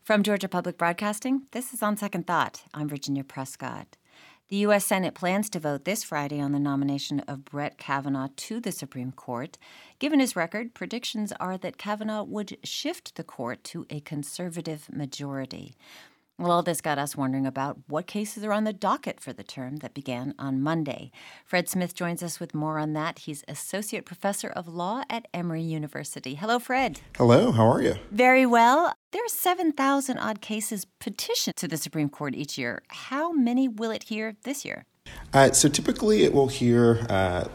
From Georgia Public Broadcasting, this is On Second Thought. I'm Virginia Prescott. The U.S. Senate plans to vote this Friday on the nomination of Brett Kavanaugh to the Supreme Court. Given his record, predictions are that Kavanaugh would shift the court to a conservative majority. Well, all this got us wondering about what cases are on the docket for the term that began on Monday. Fred Smith joins us with more on that. He's Associate Professor of Law at Emory University. Hello, Fred. Hello, how are you? Very well. There are 7,000-odd cases petitioned to the Supreme Court each year. How many will it hear this year? So typically it will hear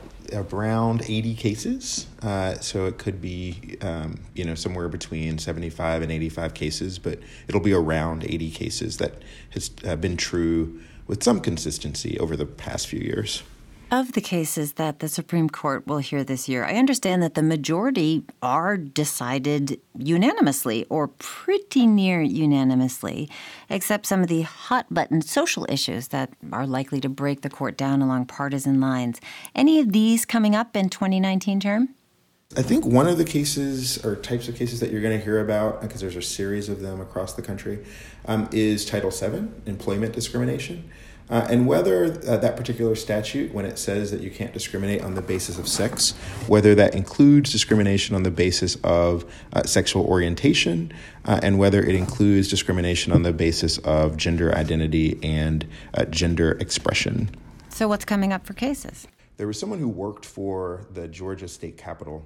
around 80 cases. So it could be, somewhere between 75 and 85 cases, but it'll be around 80 cases. That has been true with some consistency over the past few years. Of the cases that the Supreme Court will hear this year, I understand that the majority are decided unanimously or pretty near unanimously, except some of the hot-button social issues that are likely to break the court down along partisan lines. Any of these coming up in 2019 term? I think one of the cases or types of cases that you're going to hear about, because there's a series of them across the country, is Title VII, employment discrimination. And whether that particular statute, when it says that you can't discriminate on the basis of sex, whether that includes discrimination on the basis of sexual orientation, and whether it includes discrimination on the basis of gender identity and gender expression. So what's coming up for cases? There was someone who worked for the Georgia State Capitol,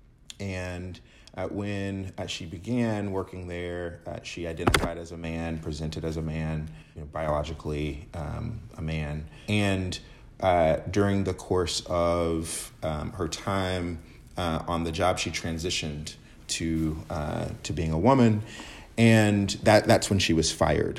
and when she began working there, she identified as a man, presented as a man, biologically a man. And during the course of her time on the job, she transitioned to being a woman, and that's when she was fired.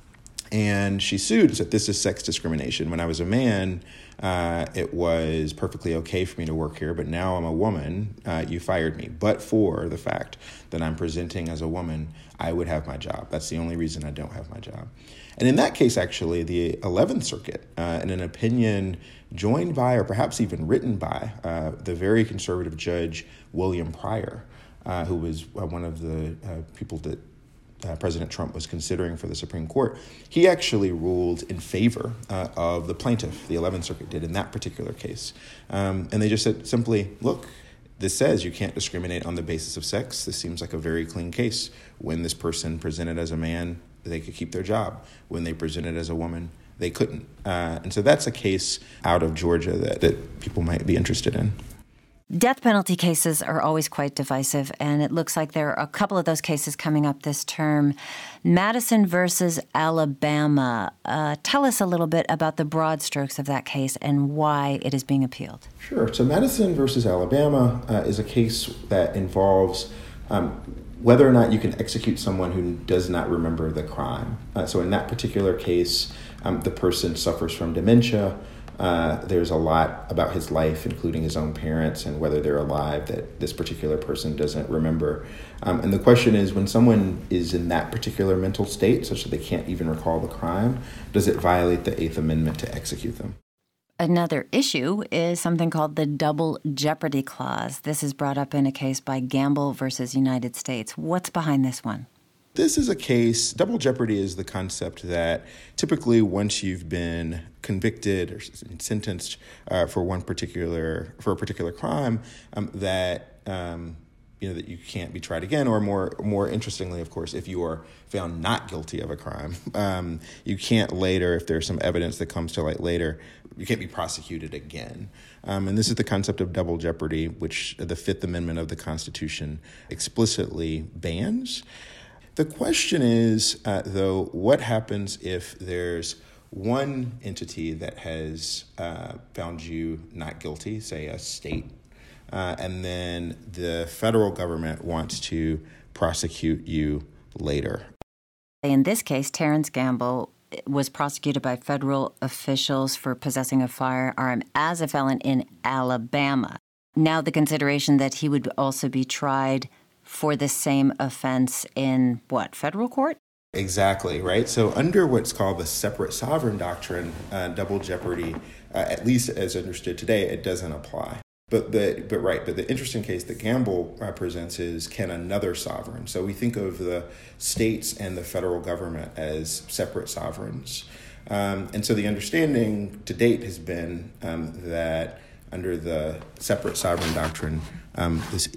And she sued, said, this is sex discrimination. When I was a man, it was perfectly okay for me to work here, but now I'm a woman, you fired me. But for the fact that I'm presenting as a woman, I would have my job. That's the only reason I don't have my job. And in that case, actually, the 11th Circuit, in an opinion joined by, or perhaps even written by, the very conservative judge William Pryor, who was one of the people that President Trump was considering for the Supreme Court, he actually ruled in favor of the plaintiff, the 11th Circuit did in that particular case. And they just said simply, look, this says you can't discriminate on the basis of sex. This seems like a very clean case. When this person presented as a man, they could keep their job. When they presented as a woman, they couldn't. And so that's a case out of Georgia that people might be interested in. Death penalty cases are always quite divisive, and it looks like there are a couple of those cases coming up this term. Madison versus Alabama. Tell us a little bit about the broad strokes of that case and why it is being appealed. Sure. So Madison versus Alabama is a case that involves whether or not you can execute someone who does not remember the crime. So in that particular case, the person suffers from dementia. There's a lot about his life, including his own parents and whether they're alive, that this particular person doesn't remember. And the question is, when someone is in that particular mental state, such that they can't even recall the crime, does it violate the Eighth Amendment to execute them? Another issue is something called the Double Jeopardy Clause. This is brought up in a case by Gamble versus United States. What's behind this one? This is a case, double jeopardy is the concept that typically once you've been convicted or sentenced for a particular crime, that you can't be tried again, or more interestingly, of course, if you are found not guilty of a crime, you can't later, if there's some evidence that comes to light later, you can't be prosecuted again. And this is the concept of double jeopardy, which the Fifth Amendment of the Constitution explicitly bans. The question is, though, what happens if there's one entity that has found you not guilty, say a state, and then the federal government wants to prosecute you later? In this case, Terrence Gamble was prosecuted by federal officials for possessing a firearm as a felon in Alabama. Now the consideration that he would also be tried for the same offense in federal court? Exactly, right? So under what's called the separate sovereign doctrine, double jeopardy, at least as understood today, it doesn't apply. But the interesting case that Gamble presents is, can another sovereign? So we think of the states and the federal government as separate sovereigns. And so the understanding to date has been that under the separate sovereign doctrine, this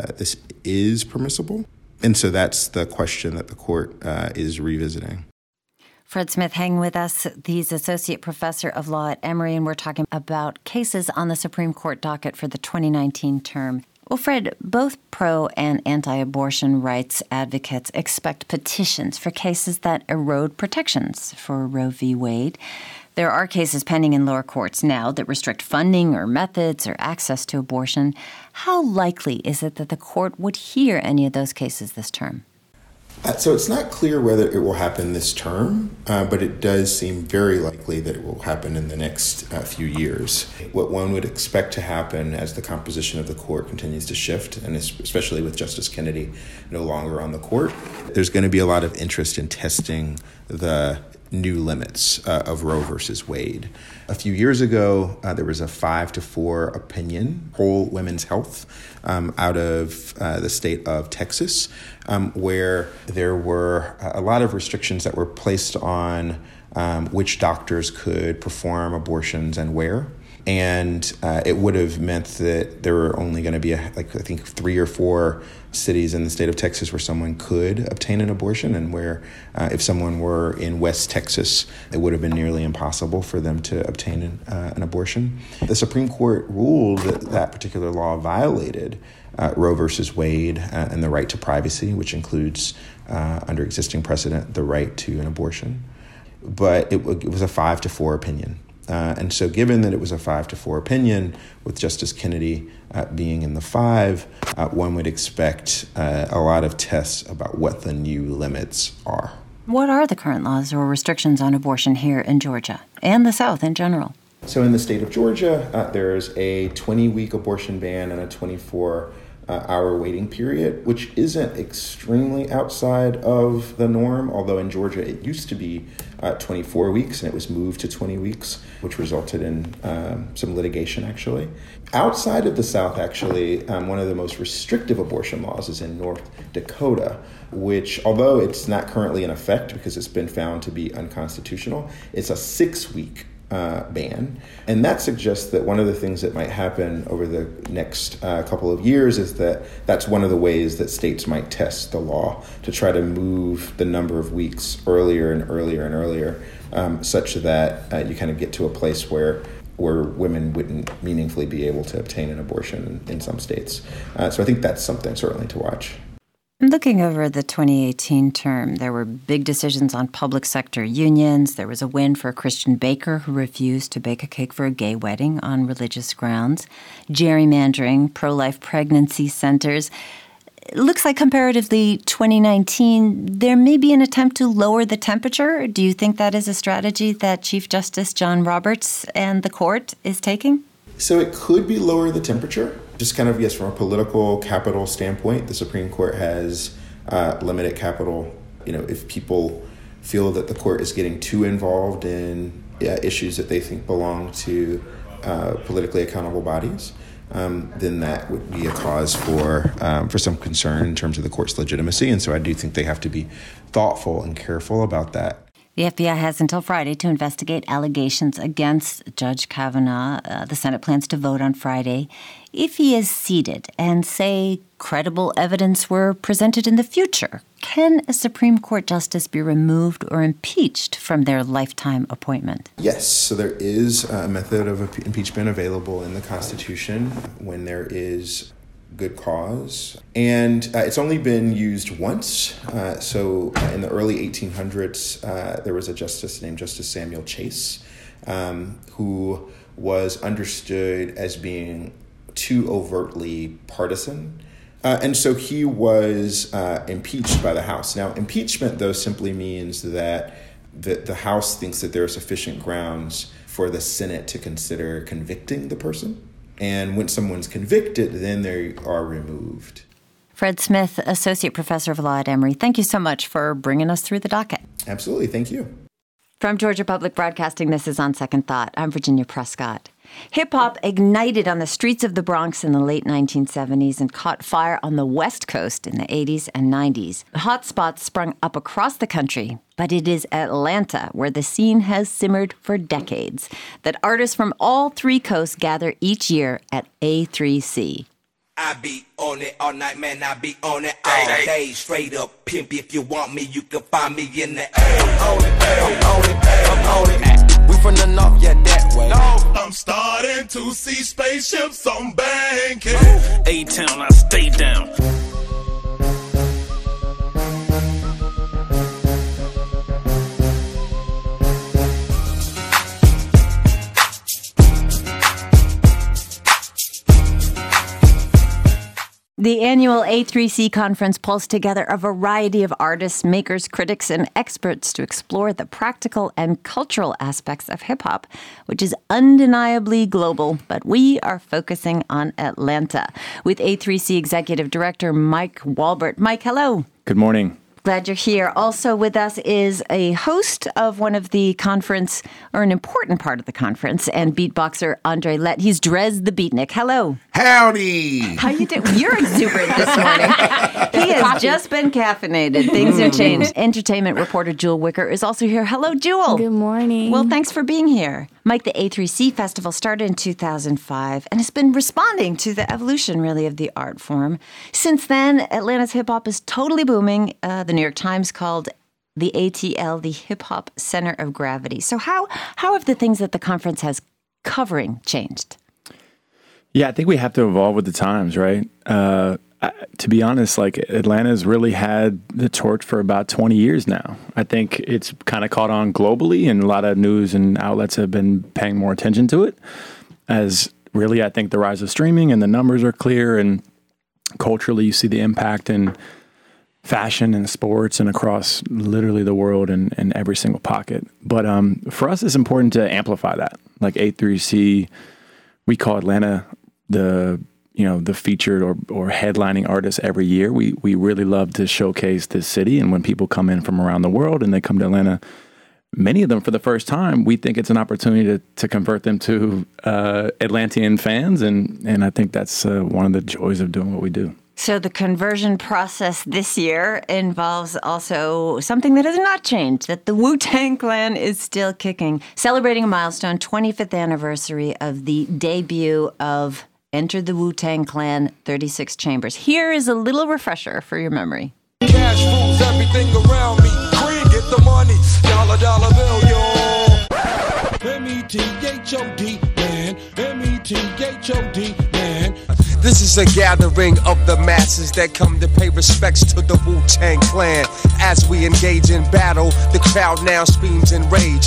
is permissible. And so that's the question that the court is revisiting. Fred Smith hanging with us. He's Associate Professor of Law at Emory, and we're talking about cases on the Supreme Court docket for the 2019 term. Well, Fred, both pro- and anti-abortion rights advocates expect petitions for cases that erode protections for Roe v. Wade. There are cases pending in lower courts now that restrict funding or methods or access to abortion. How likely is it that the court would hear any of those cases this term? So it's not clear whether it will happen this term, but it does seem very likely that it will happen in the next few years. What one would expect to happen as the composition of the court continues to shift, and especially with Justice Kennedy no longer on the court, there's going to be a lot of interest in testing the new limits of Roe versus Wade. A few years ago, there was a 5-4 opinion, Whole Women's Health, out of the state of Texas, where there were a lot of restrictions that were placed on which doctors could perform abortions and where. And it would have meant that there were only going to be, I think, 3 or 4 cities in the state of Texas where someone could obtain an abortion, and where if someone were in West Texas, it would have been nearly impossible for them to obtain an abortion. The Supreme Court ruled that that particular law violated Roe versus Wade and the right to privacy, which includes, under existing precedent, the right to an abortion. But it was a 5-4 opinion. And so given that it was a 5-4 opinion, with Justice Kennedy being in the 5, one would expect a lot of tests about what the new limits are. What are the current laws or restrictions on abortion here in Georgia and the South in general? So in the state of Georgia, there's a 20-week abortion ban and a 24-hour waiting period, which isn't extremely outside of the norm, although in Georgia it used to be 24 weeks and it was moved to 20 weeks, which resulted in some litigation, actually. Outside of the South, actually, one of the most restrictive abortion laws is in North Dakota, which, although it's not currently in effect because it's been found to be unconstitutional, it's a 6-week ban. And that suggests that one of the things that might happen over the next couple of years is that that's one of the ways that states might test the law to try to move the number of weeks earlier and earlier and earlier, such that you kind of get to a place where women wouldn't meaningfully be able to obtain an abortion in some states. So I think that's something certainly to watch. Looking over the 2018 term, there were big decisions on public sector unions. There was a win for a Christian baker who refused to bake a cake for a gay wedding on religious grounds. Gerrymandering, pro-life pregnancy centers. It looks like comparatively 2019, there may be an attempt to lower the temperature. Do you think that is a strategy that Chief Justice John Roberts and the court is taking? So it could be lower the temperature. Just kind of, yes, from a political capital standpoint, the Supreme Court has limited capital. If people feel that the court is getting too involved in issues that they think belong to politically accountable bodies, then that would be a cause for some concern in terms of the court's legitimacy. And so I do think they have to be thoughtful and careful about that. The FBI has until Friday to investigate allegations against Judge Kavanaugh. The Senate plans to vote on Friday. If he is seated and, say, credible evidence were presented in the future, can a Supreme Court justice be removed or impeached from their lifetime appointment? Yes. So there is a method of impeachment available in the Constitution when there is good cause. And it's only been used once. So in the early 1800s, there was a justice named Justice Samuel Chase, who was understood as being too overtly partisan. And so he was impeached by the House. Now, impeachment, though, simply means that the House thinks that there are sufficient grounds for the Senate to consider convicting the person. And when someone's convicted, then they are removed. Fred Smith, Associate Professor of Law at Emory, thank you so much for bringing us through the docket. Absolutely. Thank you. From Georgia Public Broadcasting, this is On Second Thought. I'm Virginia Prescott. Hip-hop ignited on the streets of the Bronx in the late 1970s and caught fire on the West Coast in the 80s and 90s. Hotspots sprung up across the country, but it is Atlanta, where the scene has simmered for decades, that artists from all three coasts gather each year at A3C. I be on it all night, man, I be on it all day. Straight up pimp, if you want me, you can find me in the A. I'm on it, I'm on it, I'm on it. We from the north, yeah, that way. I'm starting to see spaceships on banking. A-Town, I stay down. The annual A3C conference pulls together a variety of artists, makers, critics, and experts to explore the practical and cultural aspects of hip-hop, which is undeniably global, but we are focusing on Atlanta with A3C Executive Director Mike Walbert. Mike, hello. Good morning. Glad you're here. Also with us is a host of one of the conference, or an important part of the conference, and beatboxer Andre Lett. He's Drez the Beatnik. Hello. Howdy. How you doing? You're exuberant this morning. He has just been caffeinated. Things have changed. Entertainment reporter Jewel Wicker is also here. Hello, Jewel. Good morning. Well, thanks for being here. Mike, the A3C Festival started in 2005 and has been responding to the evolution, really, of the art form. Since then, Atlanta's hip-hop is totally booming. The New York Times called the ATL the hip-hop center of gravity. So how have the things that the conference has covering changed? Yeah, I think we have to evolve with the times, right? To be honest, like Atlanta's really had the torch for about 20 years now. I think it's kind of caught on globally, and a lot of news and outlets have been paying more attention to it. As really, I think the rise of streaming and the numbers are clear, and culturally, you see the impact in fashion and sports and across literally the world and every single pocket. But for us, it's important to amplify that. Like A3C, we call Atlanta the featured or headlining artist every year. We really love to showcase this city. And when people come in from around the world and they come to Atlanta, many of them for the first time, we think it's an opportunity to convert them to Atlantean fans. And I think that's one of the joys of doing what we do. So the conversion process this year involves also something that has not changed, that the Wu-Tang Clan is still kicking, celebrating a milestone, 25th anniversary of the debut of Enter the Wu-Tang Clan 36 Chambers. Here is a little refresher for your memory. Cash rules everything around me. Green, get the money. Dollar bill, yo. M-E-T-H-O-D, man. M-E-T-H-O-D, man. This is a gathering of the masses that come to pay respects to the Wu-Tang Clan. As we engage in battle, the crowd now screams in rage.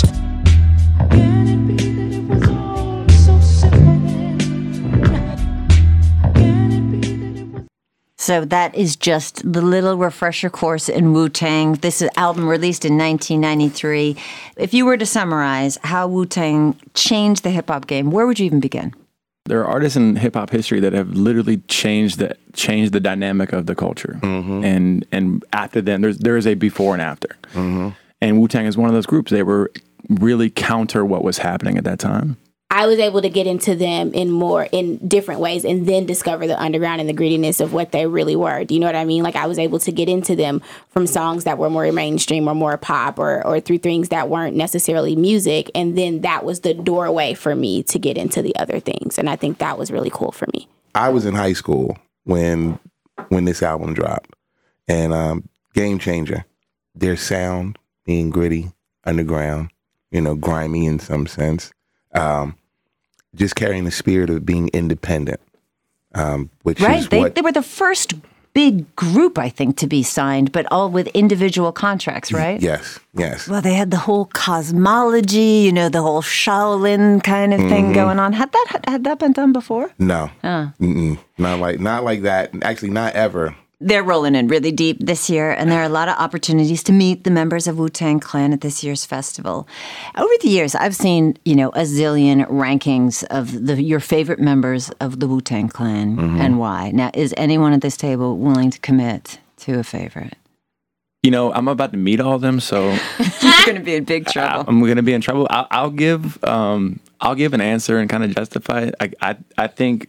So that is just the little refresher course in Wu-Tang. This is an album released in 1993. If you were to summarize how Wu-Tang changed the hip-hop game, where would you even begin? There are artists in hip-hop history that have literally changed the dynamic of the culture. Mm-hmm. And after them, there is a before and after. Mm-hmm. And Wu-Tang is one of those groups. They were really counter what was happening at that time. I was able to get into them in different ways and then discover the underground and the grittiness of what they really were. Do you know what I mean? Like I was able to get into them from songs that were more mainstream or more pop or through things that weren't necessarily music. And then that was the doorway for me to get into the other things. And I think that was really cool for me. I was in high school when this album dropped, and game changer. Their sound being gritty, underground, grimy in some sense. Just carrying the spirit of being independent, which right. is They were the first big group, I think, to be signed, but all with individual contracts, right? Yes. Well, they had the whole cosmology, the whole Shaolin kind of thing going on. Had that been done before? No, not like that. Actually, not ever. They're rolling in really deep this year, and there are a lot of opportunities to meet the members of Wu-Tang Clan at this year's festival. Over the years, I've seen, a zillion rankings of your favorite members of the Wu-Tang Clan and why. Now, is anyone at this table willing to commit to a favorite? I'm about to meet all of them, so you're going to be in big trouble. I'm going to be in trouble. I'll give I'll give an answer and kind of justify it. I think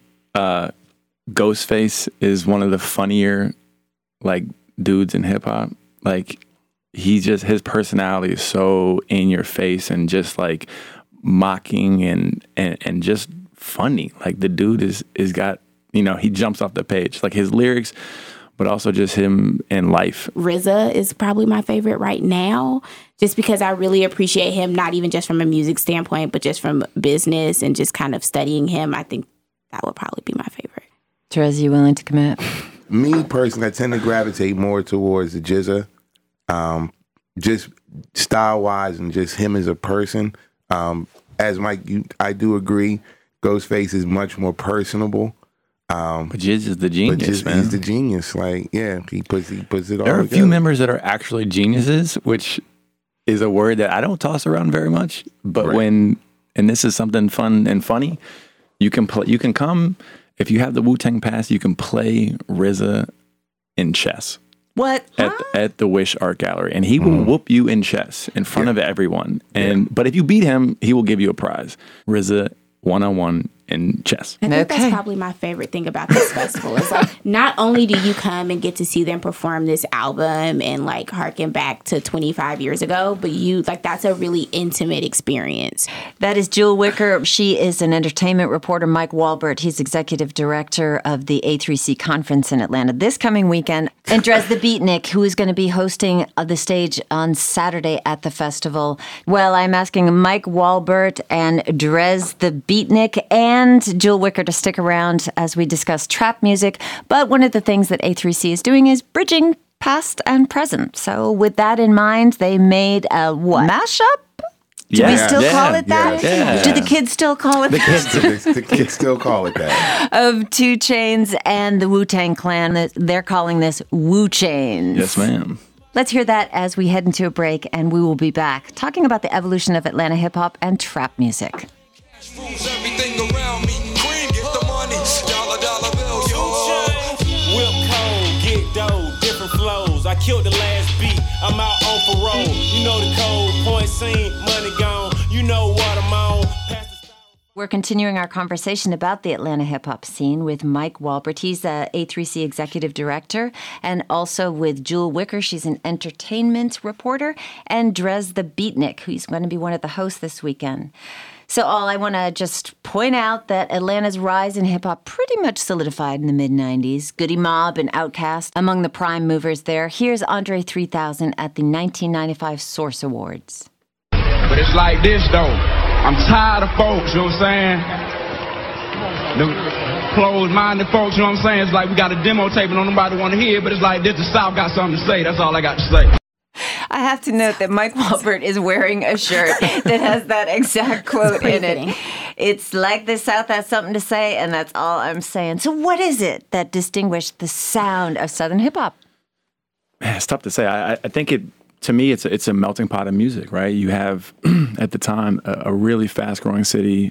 Ghostface is one of the funnier like dudes in hip hop. Like his personality is so in your face and just like mocking and just funny. Like the dude is got, he jumps off the page. Like his lyrics, but also just him in life. RZA is probably my favorite right now, just because I really appreciate him, not even just from a music standpoint, but just from business and just kind of studying him. I think that would probably be my favorite. Terez, you willing to commit? Me personally, I tend to gravitate more towards the GZA, just style-wise and just him as a person. As Mike, I do agree, Ghostface is much more personable. But Jizz is the genius, man. He's the genius. Like, yeah, he puts it all together. There are a few members that are actually geniuses, which is a word that I don't toss around very much. But and this is something fun and funny, you can come, if you have the Wu-Tang Pass, you can play RZA in chess. What? At the Wish Art Gallery. And he will whoop you in chess in front of everyone. But if you beat him, he will give you a prize. RZA one-on-one in chess. I think that's probably my favorite thing about this festival. It's like, not only do you come and get to see them perform this album and like harken back to 25 years ago, but that's a really intimate experience. That is Jewel Wicker. She is an entertainment reporter. Mike Walbert, he's executive director of the A3C conference in Atlanta this coming weekend. And Drez the Beatnik, who is going to be hosting the stage on Saturday at the festival. Well, I'm asking Mike Walbert and Drez the Beatnik and Jewel Wicker to stick around as we discuss trap music. But one of the things that A3C is doing is bridging past and present. So with that in mind, they made a mashup? Do we still call it that? Yeah. Do the kids still call it that? The kids still call it that. Of 2 Chainz and the Wu-Tang Clan. They're calling this Wu Chainz. Yes, ma'am. Let's hear that as we head into a break, and we will be back talking about the evolution of Atlanta hip-hop and trap music. Everything around me, cream, get the money, dollar bills, Whip cold, get dough, different flows. I killed the last beat, I'm out on parole. You know the code, point scene, money gone. You know what I'm on. We're continuing our conversation about the Atlanta hip-hop scene with Mike Walbert. He's a A3C executive director, and also with Jewel Wicker. She's an entertainment reporter, and Drez the Beatnik, who's going to be one of the hosts this weekend. So I want to just point out that Atlanta's rise in hip-hop pretty much solidified in the mid-'90s. Goody Mob and Outkast among the prime movers there. Here's Andre 3000 at the 1995 Source Awards. But it's like this, though. I'm tired of folks, you know what I'm saying? The closed-minded folks, you know what I'm saying? It's like we got a demo tape and nobody want to hear, but it's like this, the South got something to say. That's all I got to say. I have to note that Mike Walbert is wearing a shirt that has that exact quote in it. It's like the South has something to say, and that's all I'm saying. So what is it that distinguished the sound of Southern hip-hop? It's tough to say. I think to me, it's a melting pot of music, right? You have, at the time, a really fast-growing city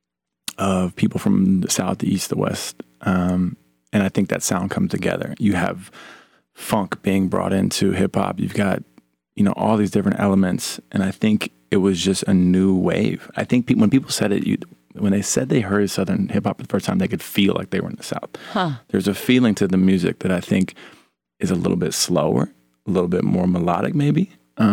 of people from the South, the East, the West, and I think that sound comes together. You have funk being brought into hip-hop. You've got all these different elements, and I think it was just a new wave. I think when people said it, when they said they heard Southern hip hop for the first time, they could feel like they were in the South. There's a feeling to the music that I think is a little bit slower, a little bit more melodic, maybe,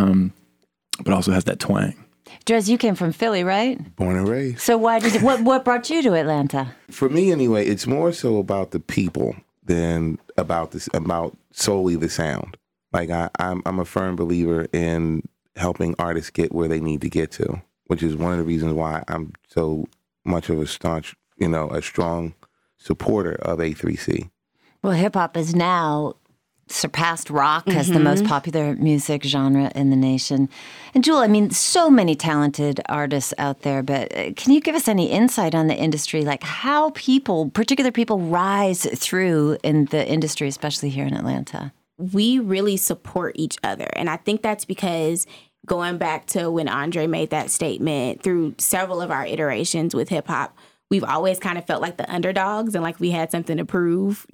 but also has that twang. Drez, you came from Philly, right? Born and raised. So what brought you to Atlanta? For me, anyway, it's more so about the people than about solely the sound. Like I'm a firm believer in helping artists get where they need to get to, which is one of the reasons why I'm so much of a staunch, a strong supporter of A3C. Well, hip hop is now surpassed rock as the most popular music genre in the nation. And Jewel, so many talented artists out there, but can you give us any insight on the industry, like how particular people rise through in the industry, especially here in Atlanta? We really support each other. And I think that's because going back to when Andre made that statement, through several of our iterations with hip hop, we've always kind of felt like the underdogs and like we had something to prove,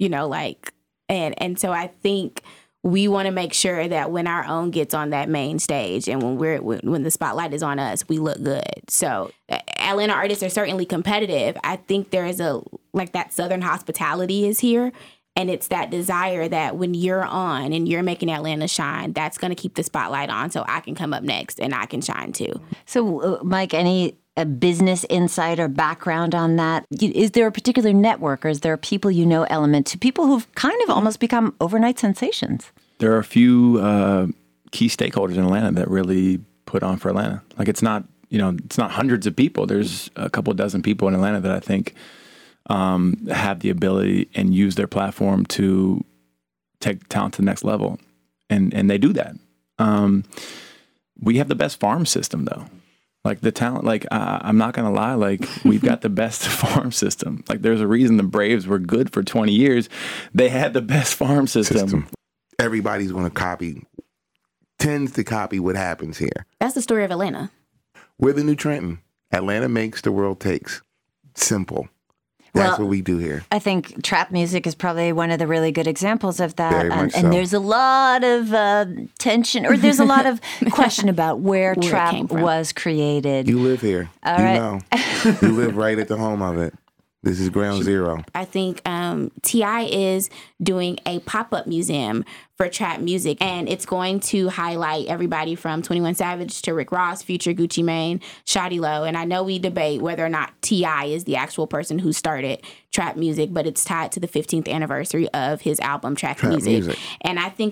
and so I think we want to make sure that when our own gets on that main stage and when the spotlight is on us, we look good. So Atlanta artists are certainly competitive. I think there is that Southern hospitality is here. And it's that desire that when you're on and you're making Atlanta shine, that's going to keep the spotlight on so I can come up next and I can shine too. So, Mike, any business insight or background on that? Is there a particular network or is there a people you know element to people who've kind of almost become overnight sensations? There are a few key stakeholders in Atlanta that really put on for Atlanta. Like it's not hundreds of people. There's a couple dozen people in Atlanta that I think have the ability and use their platform to take talent to the next level. And they do that. We have the best farm system though. Like the talent, I'm not going to lie, we've got the best farm system. Like there's a reason the Braves were good for 20 years. They had the best farm system. Everybody's going to tends to copy what happens here. That's the story of Atlanta. We're the new Trenton. Atlanta makes, the world takes. Simple. That's what we do here. I think trap music is probably one of the really good examples of that. Very much so. And there's a lot of tension, or there's a lot of question about where trap was created. You live here. All right. Know. You live right at the home of it. This is ground zero. I think T.I. is doing a pop-up museum for trap music, and it's going to highlight everybody from 21 Savage to Rick Ross, Future, Gucci Mane, Shawty Lo. And I know we debate whether or not T.I. is the actual person who started trap music, but it's tied to the 15th anniversary of his album Trap Music. And I think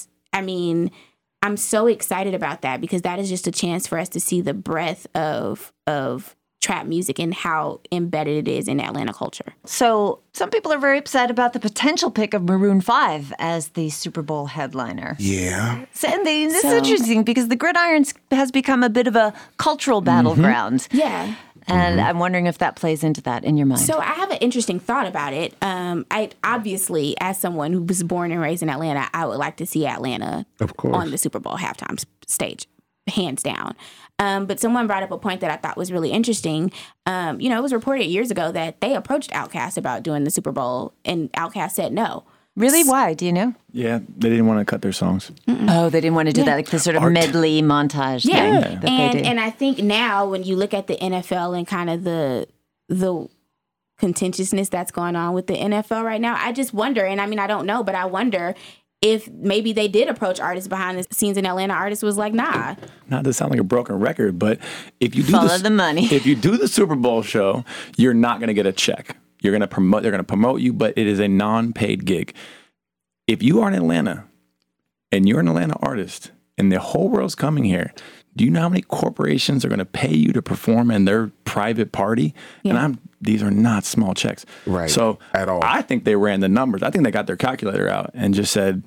I'm so excited about that because that is just a chance for us to see the breadth of trap music and how embedded it is in Atlanta culture. So some people are very upset about the potential pick of Maroon 5 as the Super Bowl headliner. Yeah. This is interesting because the Gridiron has become a bit of a cultural battleground. Yeah. And I'm wondering if that plays into that in your mind. So I have an interesting thought about it. I obviously, as someone who was born and raised in Atlanta, I would like to see Atlanta on the Super Bowl halftime stage, hands down. But someone brought up a point that I thought was really interesting. It was reported years ago that they approached Outkast about doing the Super Bowl, and Outkast said no. Really? Why? Do you know? Yeah, they didn't want to cut their songs. Oh, they didn't want to do that, like the sort of medley montage thing that they do. And I think now when you look at the NFL and kind of the contentiousness that's going on with the NFL right now, I just wonder, and I mean, I don't know, but I wonder if maybe they did approach artists behind the scenes in Atlanta. Artists was like, nah. Not to sound like a broken record, but if you do follow the money. If you do the Super Bowl show, you're not going to get a check. They're going to promote you, but it is a non-paid gig. If you are in Atlanta and you're an Atlanta artist and the whole world's coming here, do you know how many corporations are going to pay you to perform in their private party? Yeah. And these are not small checks. Right. So at all. I think they ran the numbers. I think they got their calculator out and just said,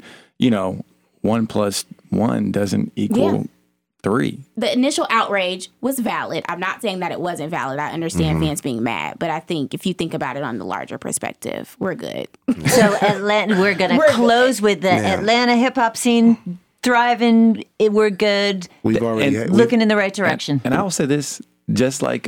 1 plus 1 doesn't equal 3. The initial outrage was valid. I'm not saying that it wasn't valid. I understand fans being mad, but I think if you think about it on the larger perspective, we're good. So Atlanta, we're going to close with the Atlanta hip hop scene thriving. We're good. We've already looking in the right direction. And I will say this, just like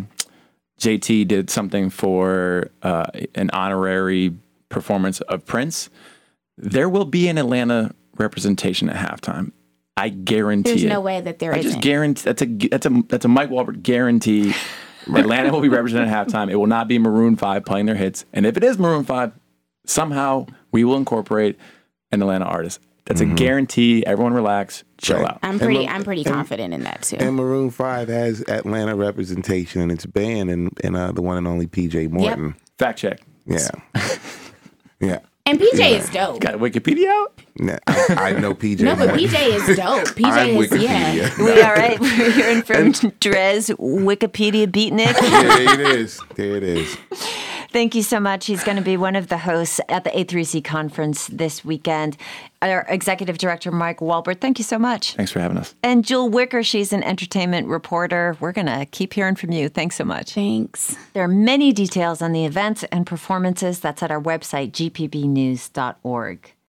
JT did something for an honorary performance of Prince, there will be an Atlanta representation at halftime. I guarantee There's it. no way that there I isn't. just guarantee that's a Mike Wahlberg guarantee. Atlanta will be represented at halftime. It will not be Maroon 5 playing their hits. And if it is Maroon 5, somehow we will incorporate an Atlanta artist. That's a guarantee. Everyone relax, chill out. I'm pretty confident in that too. And Maroon 5 has Atlanta representation in its band and the one and only PJ Morton. Yep. Fact check. Yeah. Yeah. And PJ is dope. Got Wikipedia out? Nah, I know PJ. No, but Morton. PJ is dope. PJ is, Wikipedia. We all right? We're hearing from Drez Wikipedia Beatnik. Yeah, there it is. Thank you so much. He's going to be one of the hosts at the A3C conference this weekend. Our executive director, Mike Wahlberg, thank you so much. Thanks for having us. And Jewel Wicker, she's an entertainment reporter. We're going to keep hearing from you. Thanks so much. Thanks. There are many details on the events and performances. That's at our website, gpbnews.org.